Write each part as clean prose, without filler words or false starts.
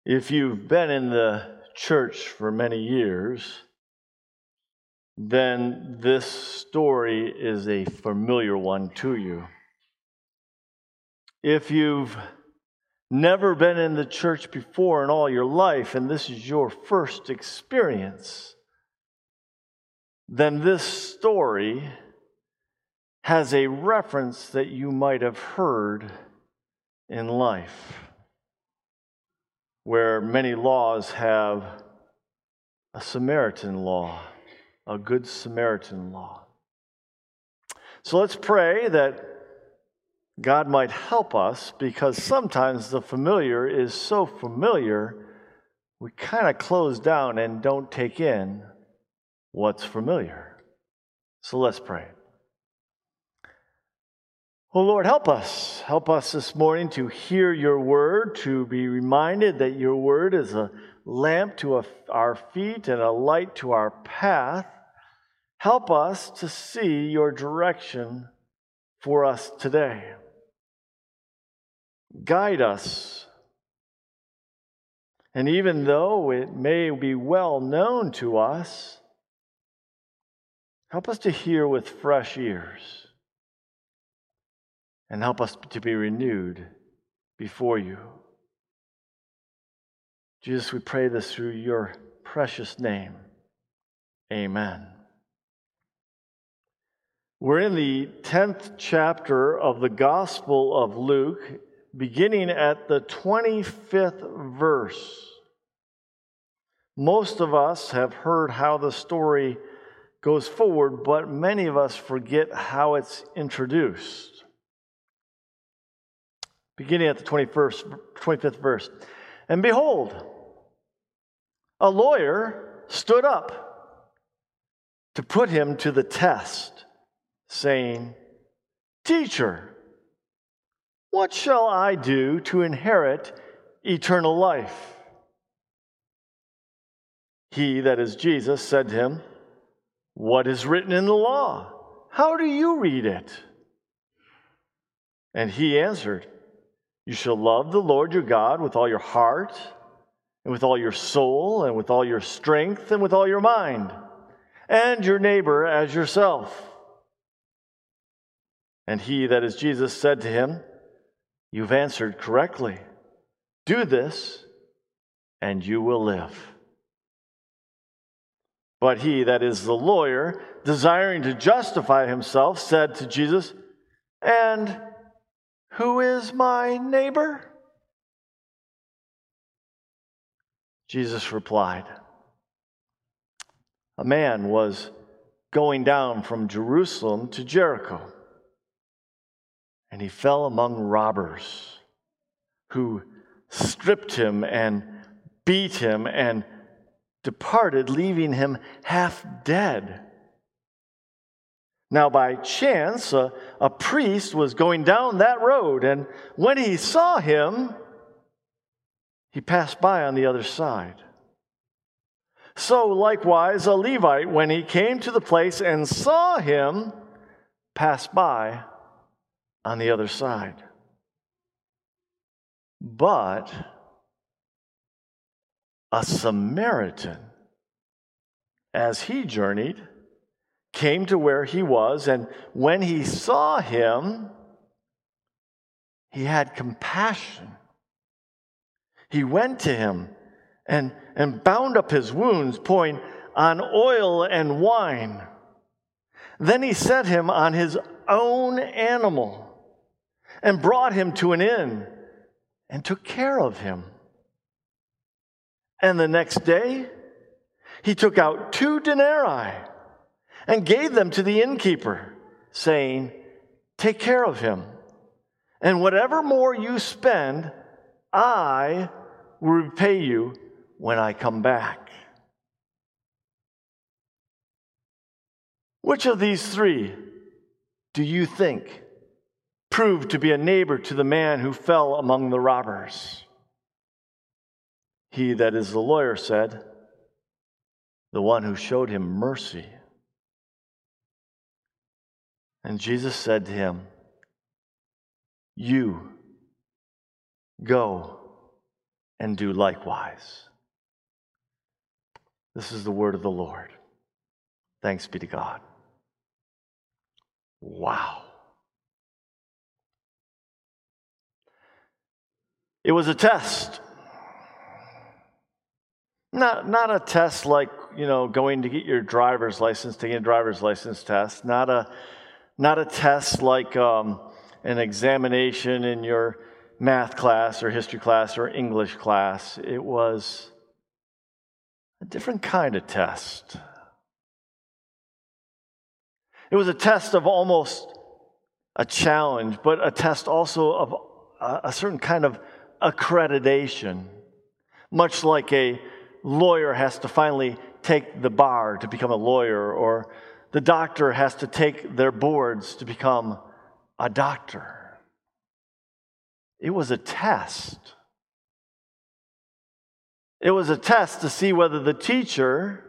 If you've been in the church for many years, then this story is a familiar one to you. If you've never been in the church before in all your life, and this is your first experience, then this story has a reference that you might have heard in life, where many laws have a Samaritan law, a Good Samaritan law. So let's pray that God might help us, because sometimes the familiar is so familiar, we kind of close down and don't take in what's familiar. So let's pray. Oh Lord, help us. Help us this morning to hear your word, to be reminded that your word is a lamp to our feet and a light to our path. Help us to see your direction for us today. Guide us. And even though it may be well known to us, help us to hear with fresh ears. And help us to be renewed before you. Jesus, we pray this through your precious name. Amen. We're in the 10th chapter of the Gospel of Luke, beginning at the 25th verse. Most of us have heard how the story goes forward, but many of us forget how it's introduced. Beginning at the 25th verse. And behold, a lawyer stood up to put him to the test, saying, "Teacher, what shall I do to inherit eternal life?" He, that is Jesus, said to him, "What is written in the law? How do you read it?" And he answered, "You shall love the Lord your God with all your heart, and with all your soul, and with all your strength, and with all your mind, and your neighbor as yourself." And he, that is Jesus, said to him, "You've answered correctly. Do this, and you will live." But he, that is the lawyer, desiring to justify himself, said to Jesus, "And who is my neighbor?" Jesus replied, "A man was going down from Jerusalem to Jericho, and he fell among robbers, who stripped him and beat him and departed, leaving him half dead. Now by chance, a priest was going down that road, and when he saw him, he passed by on the other side. So likewise, a Levite, when he came to the place and saw him, passed by on the other side. But a Samaritan, as he journeyed, came to where he was, and when he saw him, he had compassion. He went to him and bound up his wounds, pouring on oil and wine. Then he set him on his own animal and brought him to an inn and took care of him. And the next day, he took out 2 denarii and gave them to the innkeeper, saying, "Take care of him, and whatever more you spend, I will repay you when I come back." Which of these 3 do you think proved to be a neighbor to the man who fell among the robbers? He, that is the lawyer, said, "The one who showed him mercy." And Jesus said to him, "You go and do likewise. This is the word of the Lord. Thanks be to God. Wow. It was a test. Not a test like, going to get your driver's license, taking a driver's license test. Not a test like an examination in your math class or history class or English class. It was a different kind of test. It was a test of almost a challenge, but a test also of a certain kind of accreditation, much like a lawyer has to finally take the bar to become a lawyer, or the doctor has to take their boards to become a doctor. It was a test. It was a test to see whether the teacher,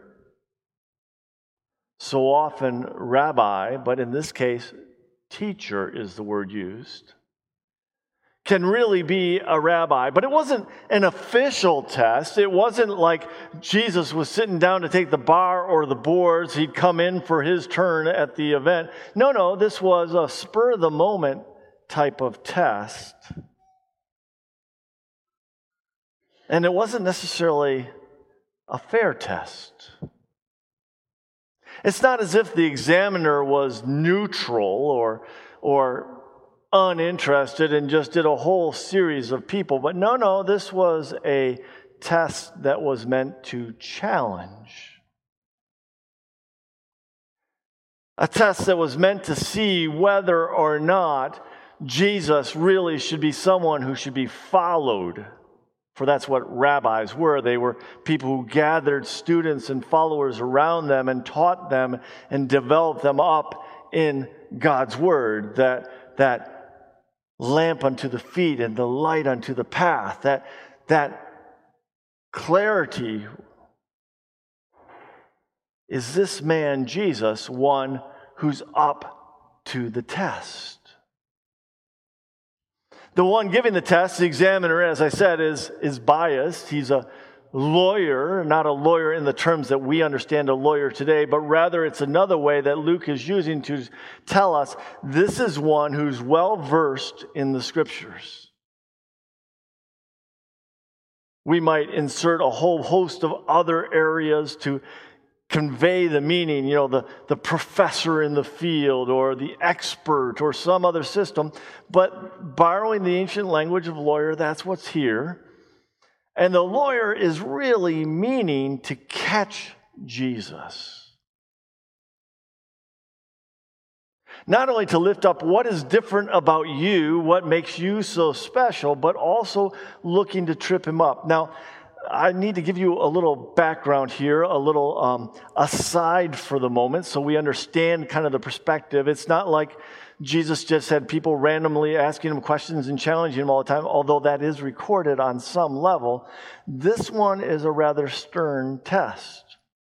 so often rabbi, but in this case, teacher is the word used, can really be a rabbi. But it wasn't an official test. It wasn't like Jesus was sitting down to take the bar or the boards. He'd come in for his turn at the event. No, this was a spur-of-the-moment type of test. And it wasn't necessarily a fair test. It's not as if the examiner was neutral or uninterested and just did a whole series of people. But no, this was a test that was meant to challenge. A test that was meant to see whether or not Jesus really should be someone who should be followed. For that's what rabbis were. They were people who gathered students and followers around them and taught them and developed them up in God's word. That lamp unto the feet and the light unto the path. That clarity. Is this man, Jesus, one who's up to the test? The one giving the test, the examiner, as I said, is biased. He's a lawyer, not a lawyer in the terms that we understand a lawyer today, but rather it's another way that Luke is using to tell us this is one who's well-versed in the Scriptures. We might insert a whole host of other areas to convey the meaning, the professor in the field or the expert or some other system, but borrowing the ancient language of lawyer, that's what's here. And the lawyer is really meaning to catch Jesus. Not only to lift up what is different about you, what makes you so special, but also looking to trip him up. Now, I need to give you a little background here, a little aside for the moment, so we understand kind of the perspective. It's not like Jesus just had people randomly asking him questions and challenging him all the time, although that is recorded on some level. This one is a rather stern test.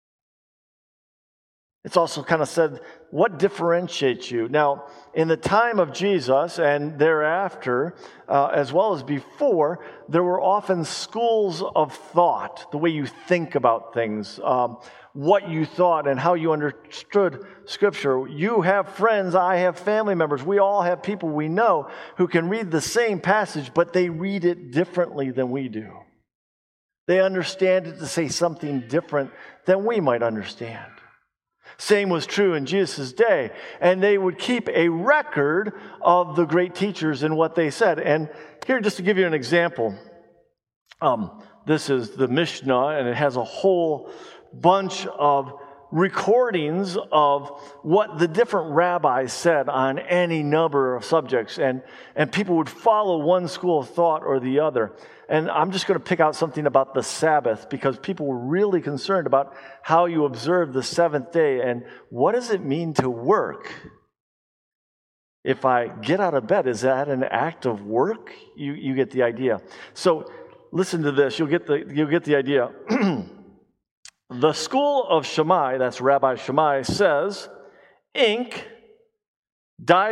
It's also kind of said, what differentiates you? Now, in the time of Jesus and thereafter, as well as before, there were often schools of thought, the way you think about things, what you thought and how you understood Scripture. You have friends, I have family members, we all have people we know who can read the same passage, but they read it differently than we do. They understand it to say something different than we might understand. Same was true in Jesus' day. And they would keep a record of the great teachers and what they said. And here, just to give you an example, this is the Mishnah, and it has a whole bunch of recordings of what the different rabbis said on any number of subjects. And people would follow one school of thought or the other. And I'm just going to pick out something about the Sabbath because people were really concerned about how you observe the seventh day and what does it mean to work? If I get out of bed, is that an act of work? You get the idea. So listen to this. You'll get the idea. The school of Shammai, that's Rabbi Shammai, says, ink,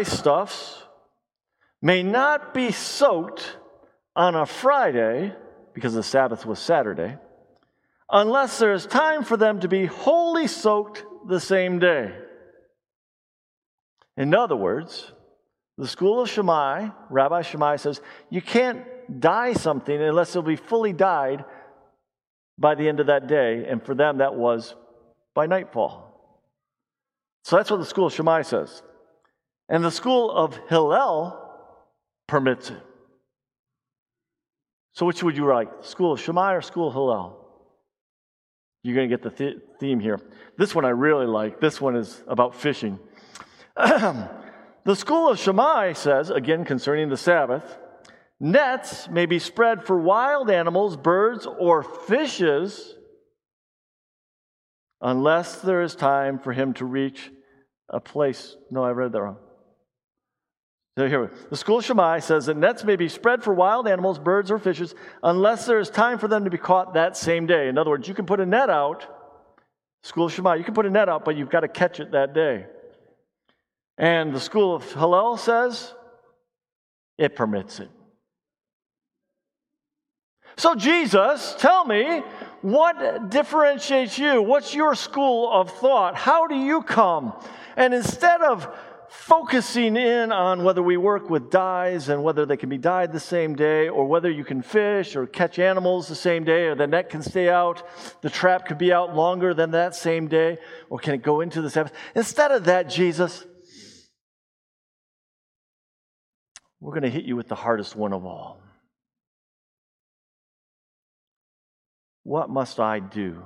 dyestuffs, may not be soaked on a Friday because the Sabbath was Saturday, unless there is time for them to be wholly soaked the same day. In other words, the school of Shammai, Rabbi Shammai says, you can't dye something unless it'll be fully dyed by the end of that day, and for them that was by nightfall. So that's what the school of Shammai says. And the school of Hillel permits it. So which would you like, school of Shammai or school of Hillel? You're going to get the theme here. This one I really like. This one is about fishing. The school of Shammai says, again concerning the Sabbath, nets may be spread for wild animals, birds, or fishes unless there is time for him to reach a place. No, I read that wrong. So here, the school of Shammai says that nets may be spread for wild animals, birds, or fishes unless there is time for them to be caught that same day. In other words, you can put a net out, school of Shammai, you can put a net out, but you've got to catch it that day. And the school of Hillel says it permits it. So Jesus, tell me, what differentiates you? What's your school of thought? How do you come? And instead of focusing in on whether we work with dyes and whether they can be dyed the same day, or whether you can fish or catch animals the same day, or the net can stay out, the trap could be out longer than that same day, or can it go into the Sabbath? Instead of that, Jesus, we're going to hit you with the hardest one of all. What must I do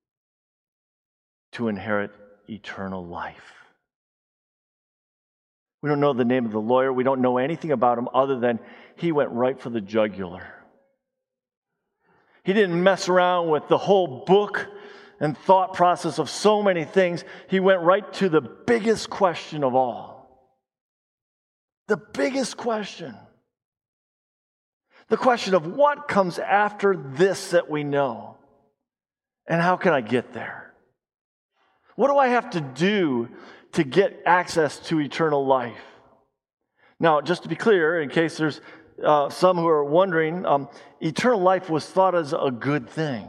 to inherit eternal life? We don't know the name of the lawyer. We don't know anything about him other than he went right for the jugular. He didn't mess around with the whole book and thought process of so many things. He went right to the biggest question of all. The biggest question. The question of what comes after this that we know, and how can I get there? What do I have to do to get access to eternal life? Now, just to be clear, in case there's some who are wondering, eternal life was thought as a good thing.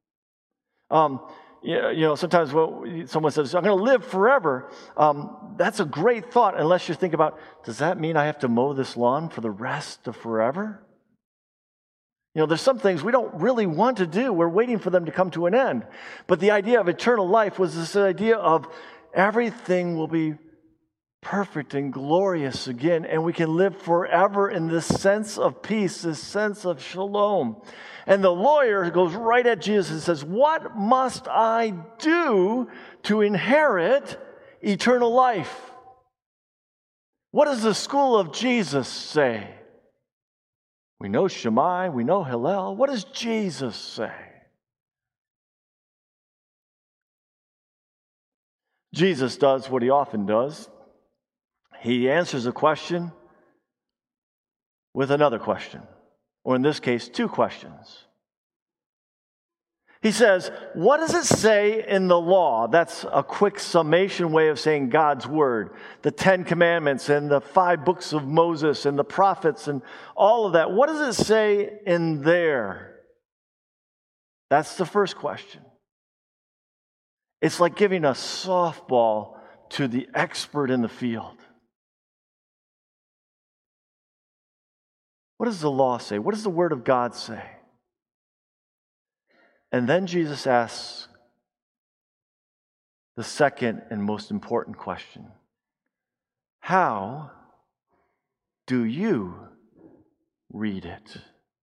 Sometimes when someone says, I'm going to live forever, that's a great thought unless you think about, does that mean I have to mow this lawn for the rest of forever? There's some things we don't really want to do. We're waiting for them to come to an end. But the idea of eternal life was this idea of everything will be perfect and glorious again, and we can live forever in this sense of peace, this sense of shalom. And the lawyer goes right at Jesus and says, what must I do to inherit eternal life? What does the school of Jesus say? We know Shammai, we know Hillel. What does Jesus say? Jesus does what he often does. He answers a question with another question, or in this case, two questions. He says, what does it say in the law? That's a quick summation way of saying God's word. The 10 Commandments and the 5 books of Moses and the prophets and all of that. What does it say in there? That's the first question. It's like giving a softball to the expert in the field. What does the law say? What does the Word of God say? And then Jesus asks the second and most important question. How do you read it?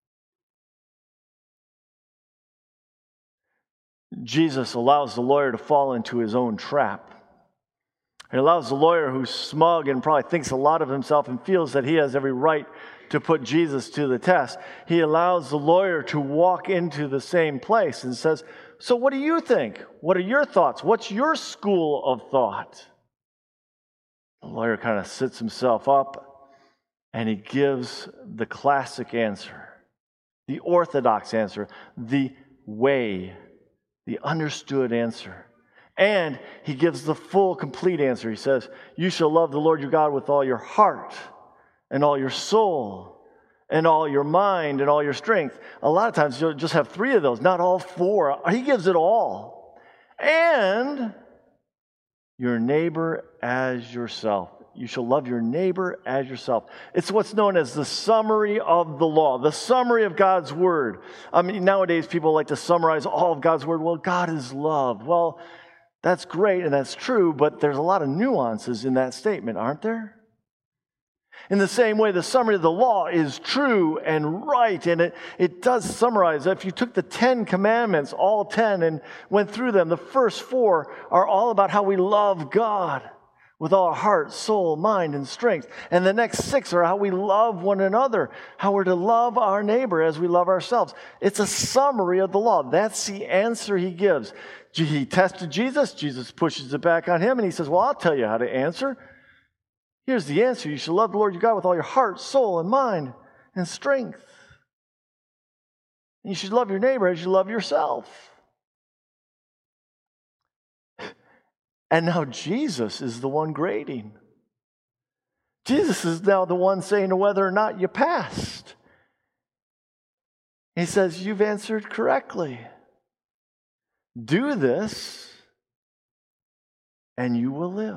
Jesus allows the lawyer to fall into his own trap. He allows the lawyer who's smug and probably thinks a lot of himself and feels that he has every right to put Jesus to the test. He allows the lawyer to walk into the same place and says, so what do you think? What are your thoughts? What's your school of thought? The lawyer kind of sits himself up and he gives the classic answer, the orthodox answer, the way, the understood answer. And he gives the full, complete answer. He says, you shall love the Lord your God with all your heart and all your soul and all your mind and all your strength. A lot of times you'll just have 3 of those, not all 4. He gives it all. And your neighbor as yourself. You shall love your neighbor as yourself. It's what's known as the summary of the law, the summary of God's word. I mean, nowadays people like to summarize all of God's word. Well, God is love. Well, that's great and that's true, but there's a lot of nuances in that statement, aren't there? In the same way, the summary of the law is true and right, and it does summarize. If you took the 10 commandments, all 10, and went through them, the first 4 are all about how we love God with all our heart, soul, mind, and strength. And the next 6 are how we love one another, how we're to love our neighbor as we love ourselves. It's a summary of the law. That's the answer he gives. He tested Jesus. Jesus pushes it back on him, and he says, well, I'll tell you how to answer. Here's the answer. You shall love the Lord your God with all your heart, soul, and mind, and strength. And you should love your neighbor as you love yourself. And now Jesus is the one grading. Jesus is now the one saying whether or not you passed. He says, you've answered correctly. Do this, and you will live.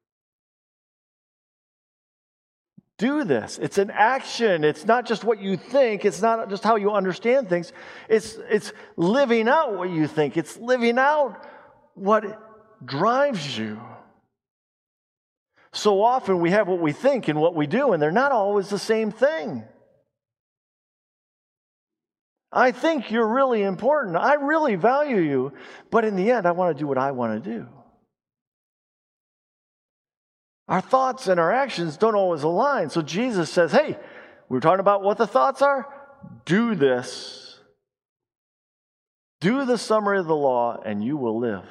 Do this. It's an action. It's not just what you think. It's not just how you understand things. It's living out what you think. It's living out what drives you. So often we have what we think and what we do, and they're not always the same thing. I think you're really important. I really value you, but in the end, I want to do what I want to do. Our thoughts and our actions don't always align. So Jesus says, hey, we're talking about what the thoughts are. Do this. Do the summary of the law, and you will live.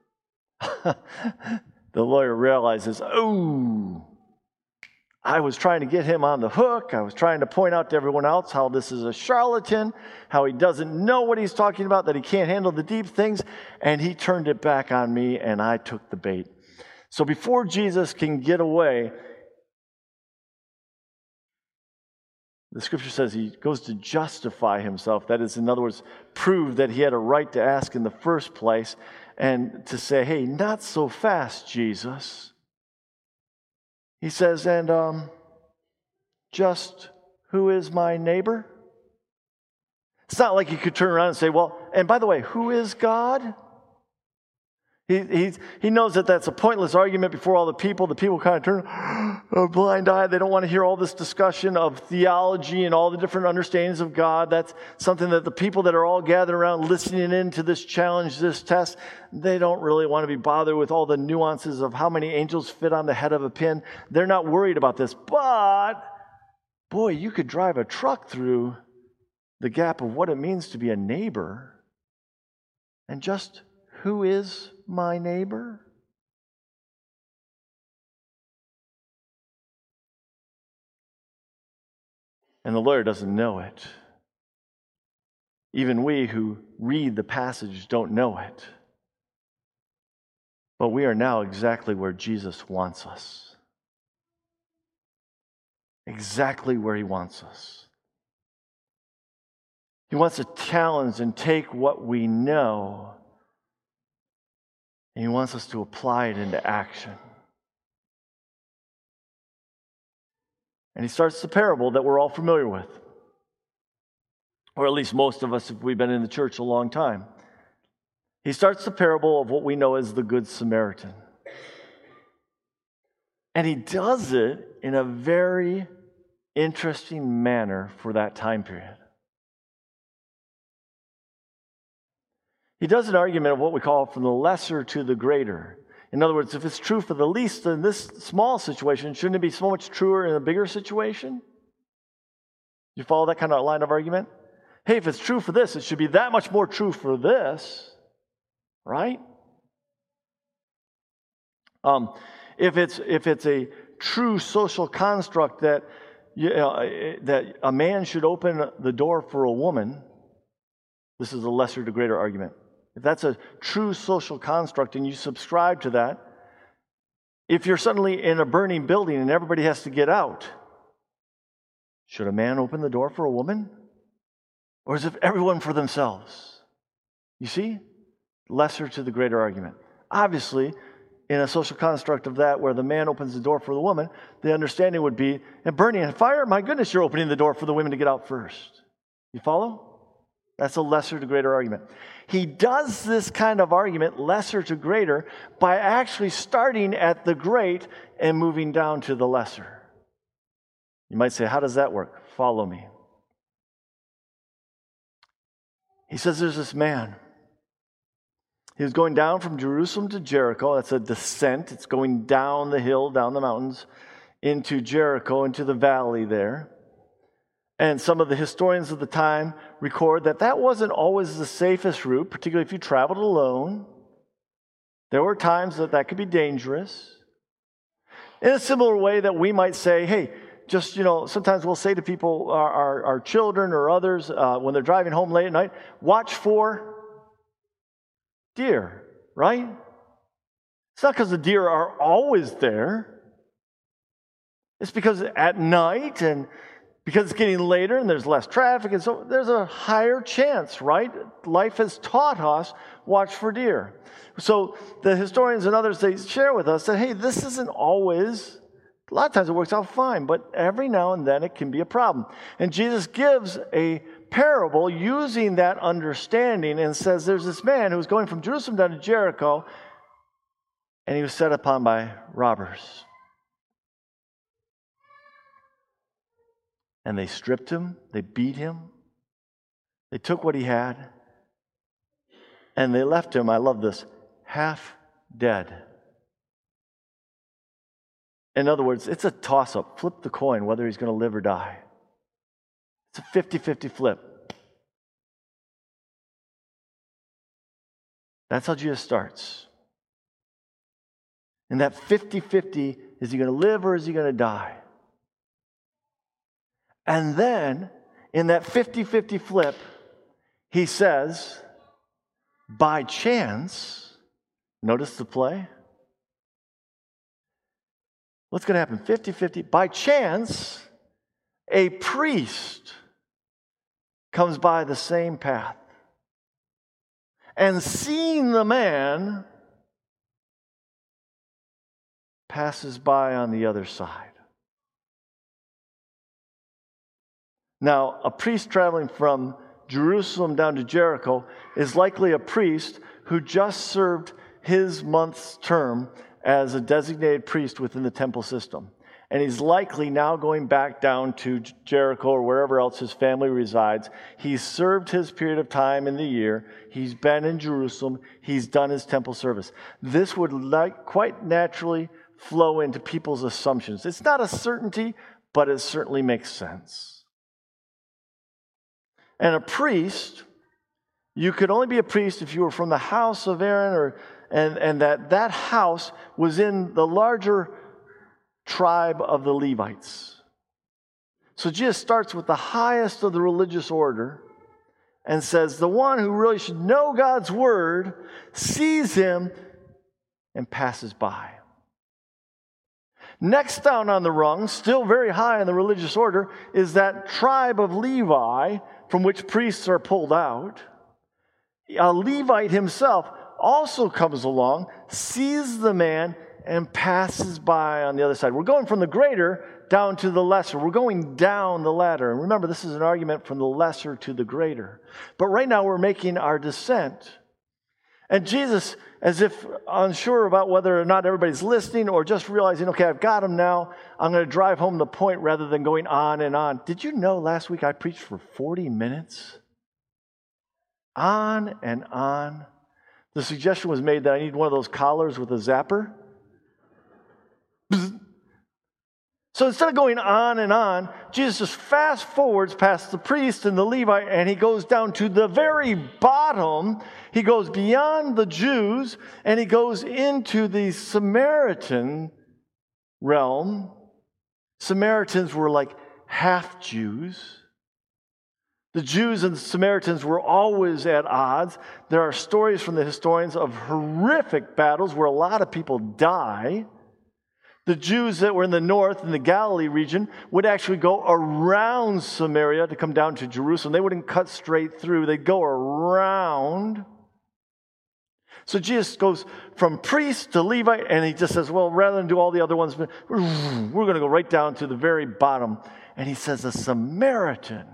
The lawyer realizes, oh, I was trying to get him on the hook. I was trying to point out to everyone else how this is a charlatan, how he doesn't know what he's talking about, that he can't handle the deep things, and he turned it back on me, and I took the bait. So before Jesus can get away, the scripture says he goes to justify himself. That is, in other words, prove that he had a right to ask in the first place, and to say, hey, not so fast, Jesus. He says, and just who is my neighbor? It's not like he could turn around and say, well, and by the way, who is God? He knows that that's a pointless argument before all the people. The people kind of turn a blind eye. They don't want to hear all this discussion of theology and all the different understandings of God. That's something that the people that are all gathered around listening in to this challenge, this test, they don't really want to be bothered with all the nuances of how many angels fit on the head of a pin. They're not worried about this. But, boy, you could drive a truck through the gap of what it means to be a neighbor. And just who is my neighbor? And the lawyer doesn't know it. Even we who read the passage don't know it. But we are now exactly where Jesus wants us. Exactly where he wants us. He wants to challenge and take what we know, and he wants us to apply it into action. And he starts the parable that we're all familiar with. Or at least most of us, if we've been in the church a long time. He starts the parable of what we know as the Good Samaritan. And he does it in a very interesting manner for that time period. He does an argument of what we call from the lesser to the greater. In other words, if it's true for the least in this small situation, shouldn't it be so much truer in a bigger situation? You follow that kind of line of argument? Hey, if it's true for this, it should be that much more true for this, right? If it's a true social construct that that a man should open the door for a woman, this is a lesser to greater argument. If that's a true social construct and you subscribe to that, if you're suddenly in a burning building and everybody has to get out, Should a man open the door for a woman? Or is it everyone for themselves? You see? Lesser to the greater argument. Obviously, in a social construct of that where the man opens the door for the woman, the understanding would be, and burning in fire, my goodness, you're opening the door for the women to get out first. You follow? That's a lesser to greater argument. He does this kind of argument, lesser to greater, by actually starting at the great and moving down to the lesser. You might say, how does that work? Follow me. He says there's this man. He was going down from Jerusalem to Jericho. That's a descent. It's going down the hill, down the mountains, into Jericho, into the valley there. And some of the historians of the time record that that wasn't always the safest route, particularly if you traveled alone. There were times that that could be dangerous. In a similar way that we might say, hey, just, sometimes we'll say to people, our children or others, when they're driving home late at night, watch for deer, right? It's not because the deer are always there. It's because at night and because it's getting later and there's less traffic, and so there's a higher chance, right? Life has taught us, watch for deer. So the historians and others, they share with us that, hey, this isn't always, a lot of times it works out fine, but every now and then it can be a problem. And Jesus gives a parable using that understanding and says there's this man who was going from Jerusalem down to Jericho, and he was set upon by robbers. And they stripped him, they beat him, they took what he had, and they left him, I love this, half dead. In other words, it's a toss-up. Flip the coin whether he's going to live or die. It's a 50-50 flip. That's how Jesus starts. And that 50-50, is he going to live or is he going to die? And then, in that 50-50 flip, he says, by chance, notice the play? What's going to happen? 50-50. By chance, a priest comes by the same path. And seeing the man, passes by on the other side. Now, a priest traveling from Jerusalem down to Jericho is likely a priest who just served his month's term as a designated priest within the temple system. And he's likely now going back down to Jericho or wherever else his family resides. He's served his period of time in the year. He's been in Jerusalem. He's done his temple service. This would quite naturally flow into people's assumptions. It's not a certainty, but it certainly makes sense. And a priest, you could only be a priest if you were from the house of Aaron, and that house was in the larger tribe of the Levites. So Jesus starts with the highest of the religious order and says, the one who really should know God's word sees him and passes by. Next down on the rung, still very high in the religious order, is that tribe of Levi from which priests are pulled out. A Levite himself also comes along, sees the man, and passes by on the other side. We're going from the greater down to the lesser. We're going down the ladder. And remember, this is an argument from the lesser to the greater. But right now we're making our descent. And Jesus, as if unsure about whether or not everybody's listening or just realizing, okay, I've got him now, I'm going to drive home the point rather than going on and on. Did you know last week I preached for 40 minutes? On and on. The suggestion was made that I need one of those collars with a zapper. So instead of going on and on, Jesus just fast forwards past the priest and the Levite, and he goes down to the very bottom. He goes beyond the Jews, and he goes into the Samaritan realm. Samaritans were like half Jews. The Jews and the Samaritans were always at odds. There are stories from the historians of horrific battles where a lot of people die. The Jews that were in the north, in the Galilee region, would actually go around Samaria to come down to Jerusalem. They wouldn't cut straight through. They'd go around. So Jesus goes from priest to Levite, and he just says, well, rather than do all the other ones, we're going to go right down to the very bottom. And he says, a Samaritan.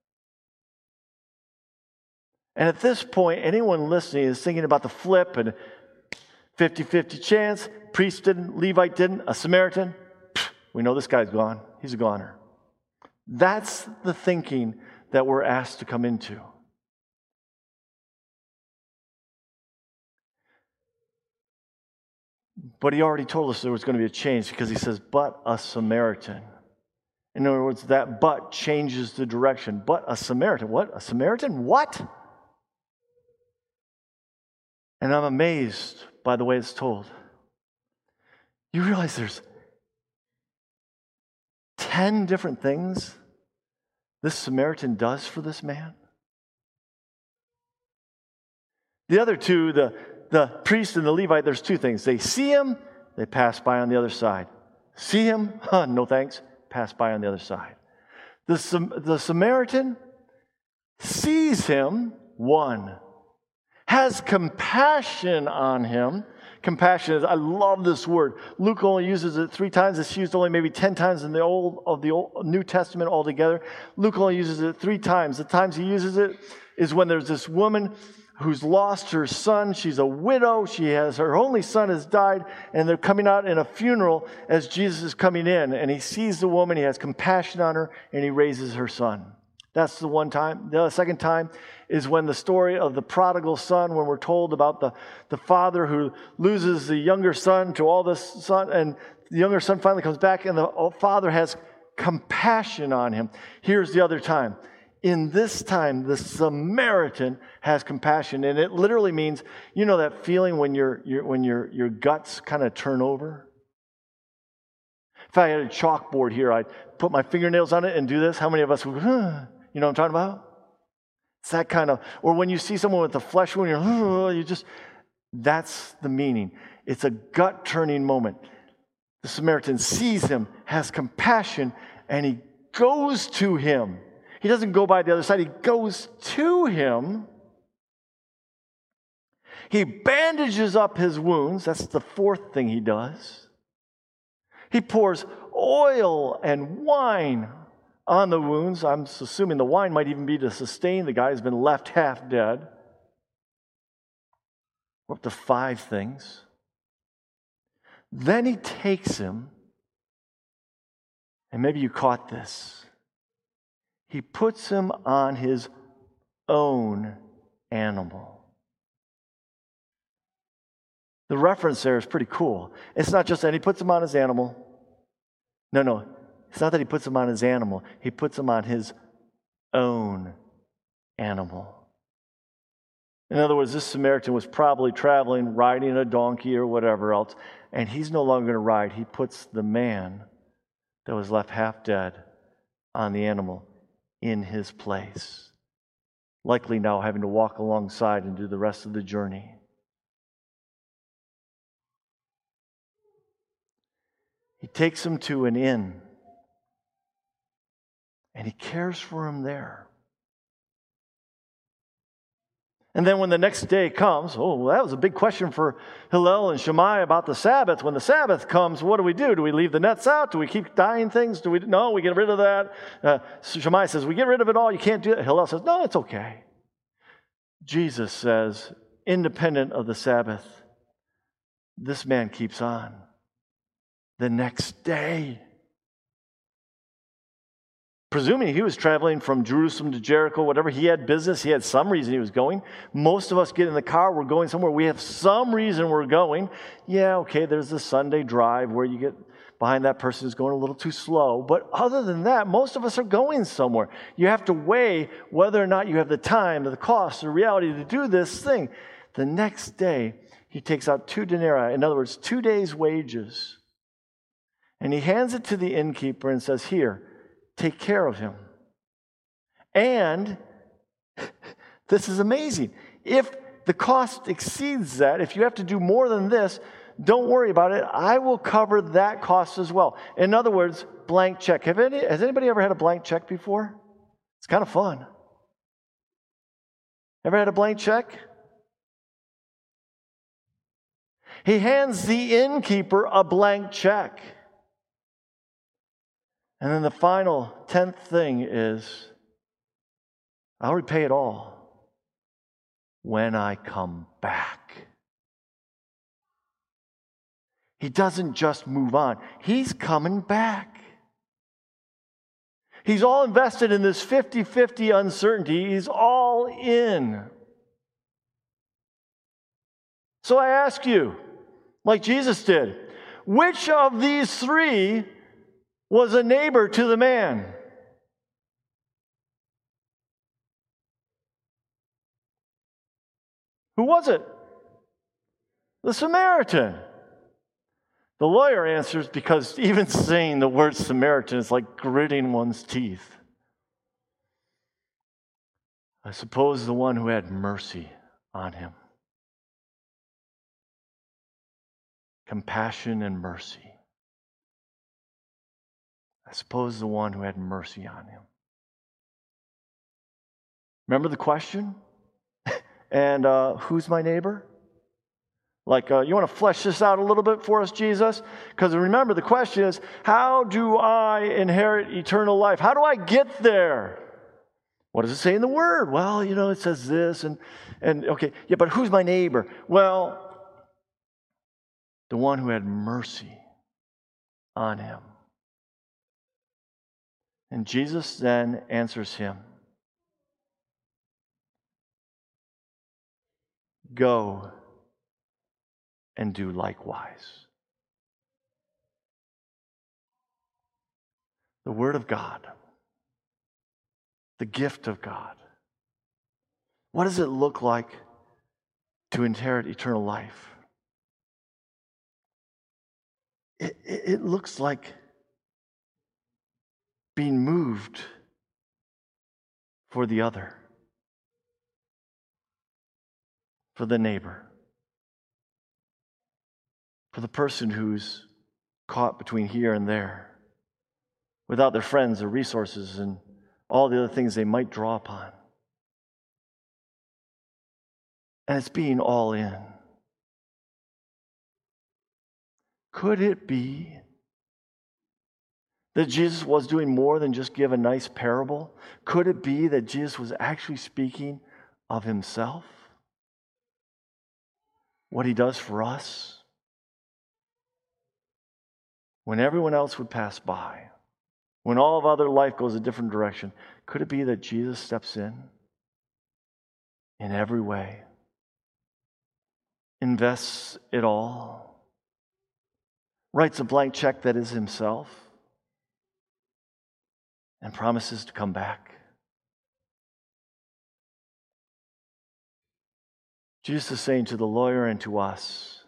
And at this point, anyone listening is thinking about the flip and 50-50 chance. Priest didn't, Levite didn't, a Samaritan. We know this guy's gone. He's a goner. That's the thinking that we're asked to come into. But he already told us there was going to be a change because he says, but a Samaritan. In other words, that but changes the direction. But a Samaritan. What? A Samaritan? What? And I'm amazed by the way it's told. You realize there's 10 different things this Samaritan does for this man? The other two, the priest and the Levite, there's two things. They see him, they pass by on the other side. See him? No thanks. Pass by on the other side. The Samaritan sees him, one, has compassion on him. Compassion is, I love this word. Luke only uses it 3 times. It's used only maybe 10 times in the Old New Testament altogether. Luke only uses it 3 times. The times he uses it is when there's this woman who's lost her son. She's a widow. Her only son has died, and they're coming out in a funeral as Jesus is coming in. And he sees the woman, he has compassion on her, and he raises her son. That's the one time. The second time is when the story of the prodigal son, when we're told about the father who loses the younger son to all this son, and the younger son finally comes back, and the father has compassion on him. Here's the other time. In this time, the Samaritan has compassion, and it literally means, you know that feeling when your guts kind of turn over? If I had a chalkboard here, I'd put my fingernails on it and do this. How many of us would, you know what I'm talking about? It's that kind of, or when you see someone with a flesh wound, that's the meaning. It's a gut-turning moment. The Samaritan sees him, has compassion, and he goes to him. He doesn't go by the other side. He goes to him. He bandages up his wounds. That's the fourth thing he does. He pours oil and wine on the wounds. I'm assuming the wine might even be to sustain the guy who's been left half dead. We're up to 5 things. Then he takes him, and maybe you caught this. He puts him on his own animal. The reference there is pretty cool. It's not just that he puts him on his animal. No. It's not that he puts him on his animal. He puts him on his own animal. In other words, this Samaritan was probably traveling, riding a donkey or whatever else, and he's no longer going to ride. He puts the man that was left half dead on the animal in his place, likely now having to walk alongside and do the rest of the journey. He takes him to an inn, and he cares for him there. And then when the next day comes, that was a big question for Hillel and Shammai about the Sabbath. When the Sabbath comes, what do? Do we leave the nets out? Do we keep dyeing things? No, we get rid of that. Shammai says, we get rid of it all. You can't do it. Hillel says, no, it's okay. Jesus says, independent of the Sabbath, this man keeps on. The next day, presuming he was traveling from Jerusalem to Jericho, whatever, he had business, he had some reason he was going. Most of us get in the car, we're going somewhere, we have some reason we're going. Yeah, okay, there's the Sunday drive where you get behind that person who's going a little too slow. But other than that, most of us are going somewhere. You have to weigh whether or not you have the time, the cost, the reality to do this thing. The next day, he takes out 2 denarii, in other words, 2 days' wages. And he hands it to the innkeeper and says, here, take care of him. And this is amazing. If the cost exceeds that, if you have to do more than this, don't worry about it. I will cover that cost as well. In other words, blank check. Has anybody ever had a blank check before? It's kind of fun. Ever had a blank check? He hands the innkeeper a blank check. And then the final 10th thing is, I'll repay it all when I come back. He doesn't just move on. He's coming back. He's all invested in this 50-50 uncertainty. He's all in. So I ask you, like Jesus did, which of these three was a neighbor to the man? Who was it? The Samaritan. The lawyer answers, because even saying the word Samaritan is like gritting one's teeth. I suppose the one who had mercy on him. Compassion and mercy. I suppose the one who had mercy on him. Remember the question? And who's my neighbor? Like, you want to flesh this out a little bit for us, Jesus? Because remember, the question is, how do I inherit eternal life? How do I get there? What does it say in the Word? Well, it says this, and okay, yeah, but who's my neighbor? Well, the one who had mercy on him. And Jesus then answers him, go and do likewise. The Word of God, the gift of God. What does it look like to inherit eternal life? It looks like being moved for the other, for the neighbor, for the person who's caught between here and there, without their friends or resources and all the other things they might draw upon. And it's being all in. Could it be that Jesus was doing more than just give a nice parable? Could it be that Jesus was actually speaking of himself? What he does for us? When everyone else would pass by, when all of other life goes a different direction, could it be that Jesus steps in every way, invests it all, writes a blank check that is himself, and promises to come back? Jesus is saying to the lawyer and to us,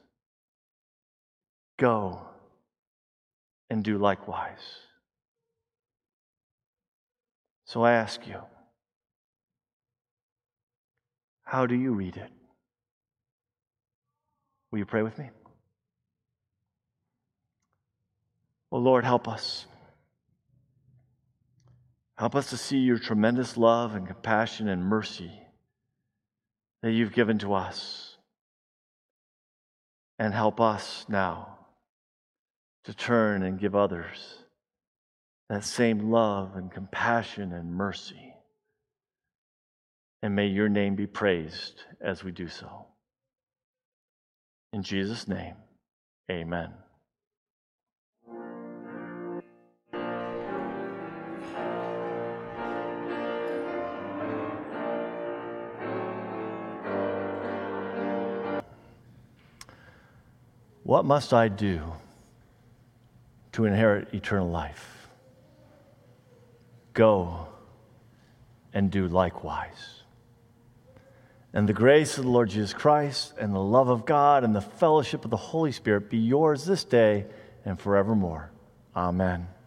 go and do likewise. So I ask you, how do you read it? Will you pray with me? Oh Lord, help us. Help us to see your tremendous love and compassion and mercy that you've given to us. And help us now to turn and give others that same love and compassion and mercy. And may your name be praised as we do so. In Jesus' name, amen. What must I do to inherit eternal life? Go and do likewise. And the grace of the Lord Jesus Christ and the love of God and the fellowship of the Holy Spirit be yours this day and forevermore. Amen.